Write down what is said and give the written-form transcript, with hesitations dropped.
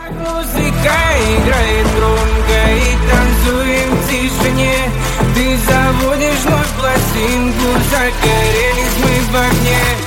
Музыка играет громко и танцуем в тишине. Ты заводишь вновь пластинку, загорелись мы в огне.